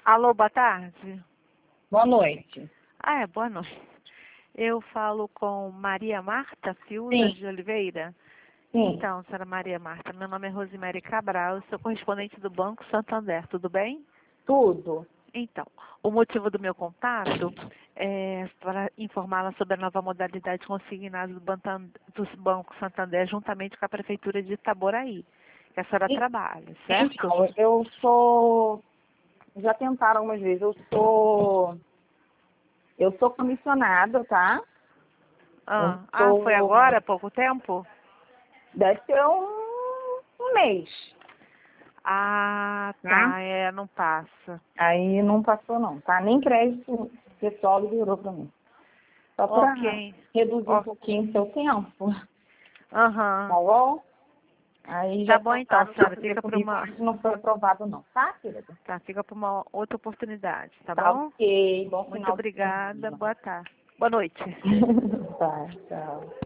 Alô, boa tarde. Boa noite. Boa noite. Eu falo com Maria Marta Fiuza Sim. de Oliveira. Sim. Então, senhora Maria Marta, meu nome é Rosemary Cabral, eu sou correspondente do Banco Santander, tudo bem? Tudo. Então, o motivo do meu contato é para informá-la sobre a nova modalidade consignada do Banco Santander juntamente com a Prefeitura de Itaboraí, que a senhora trabalha, certo? Então, eu sou... Já tentaram algumas vezes. Eu sou comissionada, tá? Foi agora, há pouco tempo? Deve ser um mês, tá? Tá, não passa. Aí não passou não, tá? Nem crédito pessoal liberou pra mim. Só pra Ok. reduzir um pouquinho o seu tempo, tá Aham. bom? Aí Tá já bom então, tentaram senhora. fazer Fica para comigo, uma, mas não foi aprovado não, tá, querida? fica para uma outra oportunidade, tá Tá bom? ok, bom Muito final de obrigada. semana. Boa tarde. Boa noite. Tá, tchau.